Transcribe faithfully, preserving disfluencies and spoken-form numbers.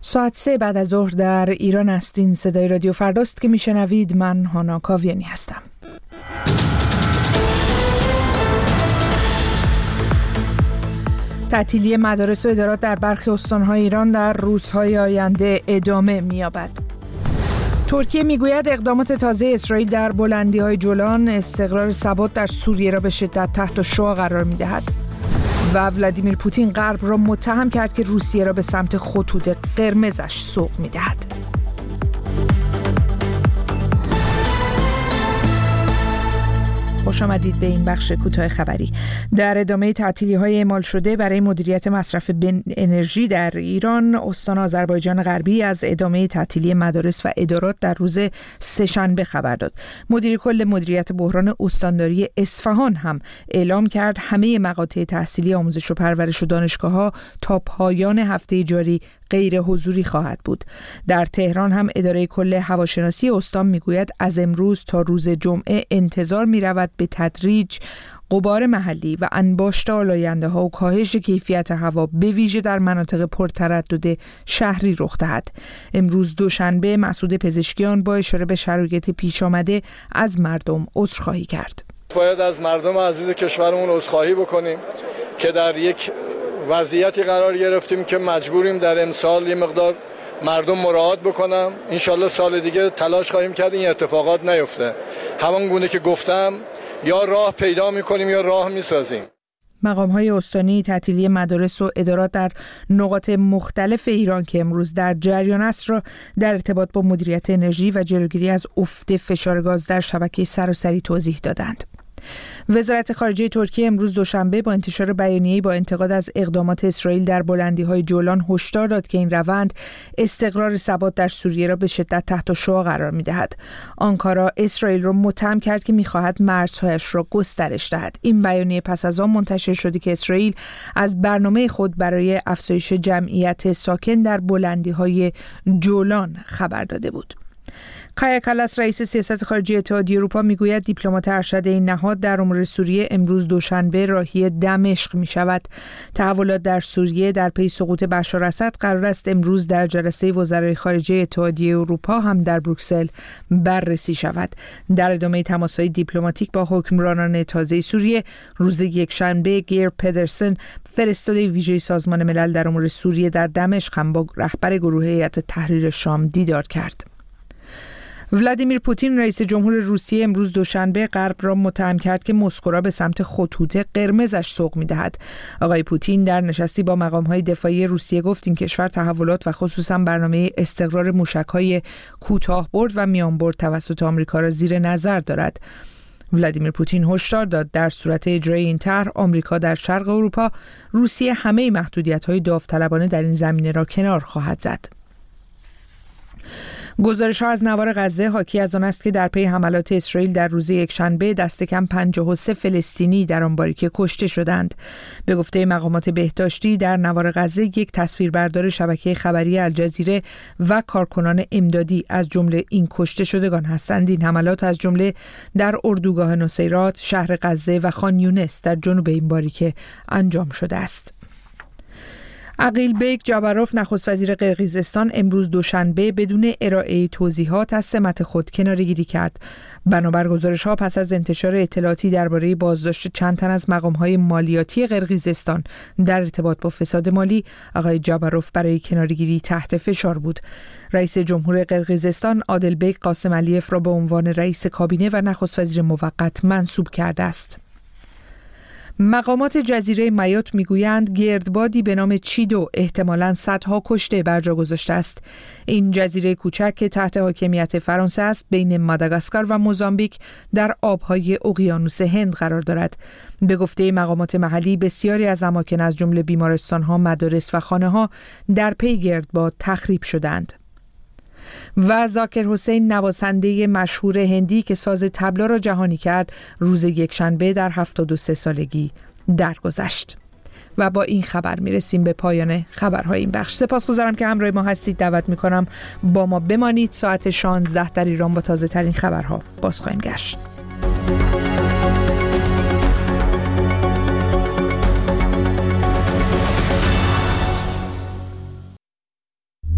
ساعت سه بعد از ظهر در ایران است. این صدای رادیو فرداست که میشنوید. من هانا کاویانی هستم. تعطیلی مدارس و ادارات در برخی استان‌های ایران در روزهای آینده ادامه می‌یابد. ترکیه میگوید اقدامات تازه اسرائیل در بلندی‌های جولان استقرار ثبات در سوریه را به شدت تحت شعاع قرار می‌دهد. و ولادیمیر پوتین غرب را متهم کرد که روسیه را به سمت خطوط قرمزش سوق می‌دهد. خوش آمدید به این بخش کوتاه خبری. در ادامه تعطیلی‌های اعمال شده برای مدیریت مصرف انرژی در ایران، استان آذربایجان غربی از ادامه تعطیلی مدارس و ادارات در روز سه‌شنبه خبر داد. مدیر کل مدیریت بحران استانداری اصفهان هم اعلام کرد همه مقاطع تحصیلی آموزش و پرورش و دانشگاه‌ها تا پایان هفته جاری غیر حضوری خواهد بود. در تهران هم اداره کل هواشناسی استان میگوید از امروز تا روز جمعه انتظار می‌رود به تدریج غبار محلی و انباشت آلاینده‌ها و کاهش کیفیت هوا به ویژه در مناطق پرتردد شهری رخ دهد. امروز دوشنبه مسعود پزشکیان با اشاره به شرایط پیش آمده از مردم عذرخواهی کرد. باید از مردم عزیز کشورمون عذرخواهی بکنیم که در یک وضعیتی قرار گرفتیم که مجبوریم در امسال یه مقدار مردم مراعات بکنم. انشالله سال دیگه تلاش خواهیم کرد این اتفاقات نیفته. همان گونه که گفتم یا راه پیدا میکنیم یا راه میسازیم. مقام‌های استانی تعطیلی مدارس و ادارات در نقاط مختلف ایران که امروز در جریان است را در ارتباط با مدیریت انرژی و جلوگیری از افت فشار گاز در شبکه سراسری توضیح دادند. وزارت خارجه ترکیه امروز دوشنبه با انتشار بیانیه‌ای با انتقاد از اقدامات اسرائیل در بلندی‌های جولان هشدار داد که این روند استقرار ثبات در سوریه را به شدت تحت شعاع قرار می‌دهد. آنکارا اسرائیل را متهم کرد که می‌خواهد مرزهایش را گسترش دهد. این بیانیه پس از آن منتشر شده که اسرائیل از برنامه خود برای افزایش جمعیت ساکن در بلندی‌های جولان خبر داده بود. کایا کالاس رئیس سیاست خارجی اتحادیه اروپا میگوید دیپلمات ارشد این نهاد در امور سوریه امروز دوشنبه راهی دمشق می شود. تحولات در سوریه در پی سقوط بشار اسد قرار است امروز در جلسه وزرای خارجه اتحادیه اروپا هم در بروکسل بررسی شود. در ادامه تماس‌های دیپلماتیک با حکمرانان تازه سوریه روز یکشنبه گیر پدرسن فرستاده ویژه سازمان ملل در امور سوریه در دمشق هم با رهبر گروه هیئت تحریر شام دیدار کرد. ولادیمیر پوتین رئیس جمهور روسیه امروز دوشنبه غرب را متهم کرد که مسکو را به سمت خطوط قرمزش سوق می‌دهد. آقای پوتین در نشستی با مقام‌های دفاعی روسیه گفت این کشور تحولات و خصوصا برنامه استقرار موشک‌های کوتاه‌برد و میانبرد توسط آمریکا را زیر نظر دارد. ولادیمیر پوتین هشدار داد در صورت اجرای این طرح آمریکا در شرق اروپا، روسیه همه محدودیت‌های داوطلبانه در این زمینه را کنار خواهد زد. گزارش‌ها از نوار غزه حاکی از آن است که در پی حملات اسرائیل در روز یکشنبه دست کم پنجاه و سه فلسطینی در آن باریکه کشته شدند. به گفته مقامات بهداشتی در نوار غزه یک تصویربردار شبکه خبری الجزیره و کارکنان امدادی از جمله این کشته شدگان هستند. این حملات از جمله در اردوگاه نصیرات، شهر غزه و خان یونس در جنوب این باریکه انجام شده است. عقیل بیک جابروف نخست وزیر قرقیزستان امروز دوشنبه بدون ارائه توضیحات از سمت خود کناره‌گیری کرد. بنابر گزارش‌ها پس از انتشار اطلاعاتی درباره بازداشت چند تن از مقام‌های مالیاتی قرقیزستان در ارتباط با فساد مالی، آقای جابروف برای کناره‌گیری تحت فشار بود. رئیس جمهور قرقیزستان عادل بیک قاسم علیف را به عنوان رئیس کابینه و نخست وزیر موقت منصوب کرده است. مقامات جزیره مایوت میگویند گردبادی به نام چیدو احتمالاً صدها کشته بر جا گذاشته است. این جزیره کوچک که تحت حاکمیت فرانسه است بین ماداگاسکار و موزامبیک در آبهای اقیانوس هند قرار دارد. به گفته مقامات محلی بسیاری از اماکن از جمله بیمارستان‌ها، مدارس و خانه‌ها در پی گردباد تخریب شدند. و ذاکر حسین نوازنده مشهور هندی که ساز طبلا را جهانی کرد روز یکشنبه در هفتاد و سه سالگی درگذشت. و با این خبر میرسیم به پایان خبرهای این بخش. سپاسگزارم که همراه ما هستید. دعوت میکنم با ما بمانید. ساعت شانزده در ایران با تازه ترین خبرها باز خواهیم گشت.